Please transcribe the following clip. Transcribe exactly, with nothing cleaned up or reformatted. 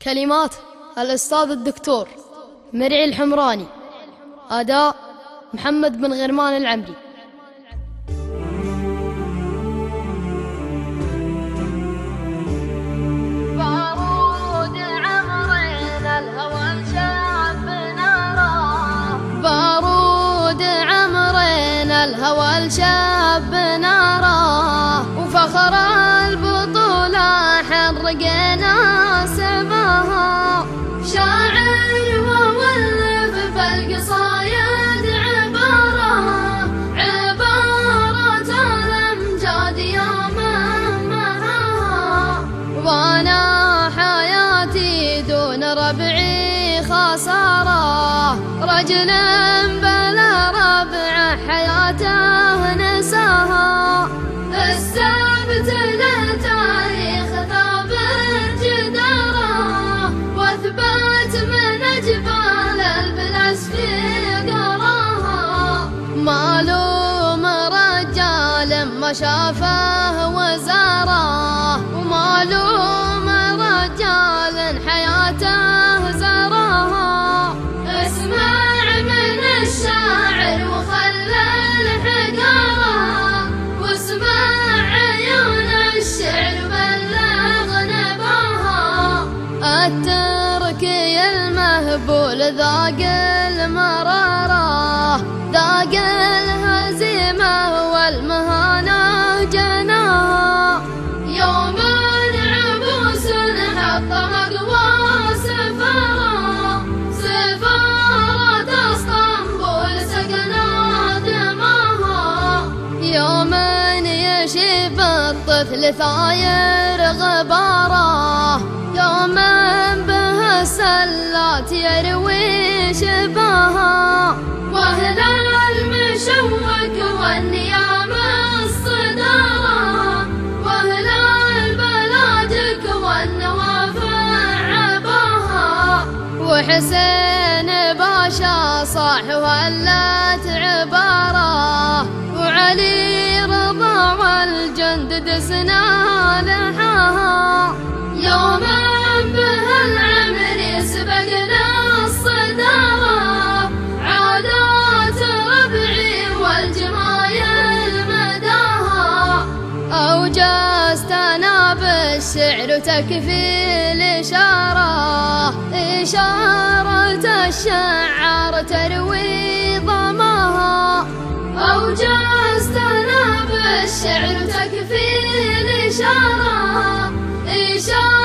كلمات الأستاذ الدكتور مرعي الحمراني. أداء محمد بن غرمان العمري. بارود عمرين الهوى الشاب ناره، بارود عمرين الهوى الشاب ناره، وفخر البطولة حرقنا سماها. شاعر وولف بالقصايد عبارة، عبارة الأمجاد يا مهمها. وانا حياتي دون ربعي خسارة، رجل بلا ربع حياته نساها. السبت له تاريخ ثابت جداره، واثبت من جبال البلاس في قراها. معلوم رجال ما شافه وزاره، ومعلوم رجال حياته زراها. اسمع من الشاعر وخلى الحقاره، واسمع عيون الشعر بلغ نباها. التركي المهبول ذاق المرارة، ذاق الهزيمة والمهانة جناها. يوم عبوس حطم أقوى سفارة، سفارة اسطنبول سقنا دماها. يوم يشيب الطفل ثاير غباره، يوم به السلات يروي شباها. واهل المشوك والنيام الصدارة، واهل البلادك والنوافع عباها. وحسين باشا صاح وهلت عباره، وعلي رضا والجند دسنا لحاها. يوم به العمر سبقنا الصدارة، عادات ربعي والجمايل مداها. أوجزتنا بالشعر تكفي الإشارة، إشارة الشعر تروي ضماها. أوجزتنا بالشعر تكفي الإشارة، إشارة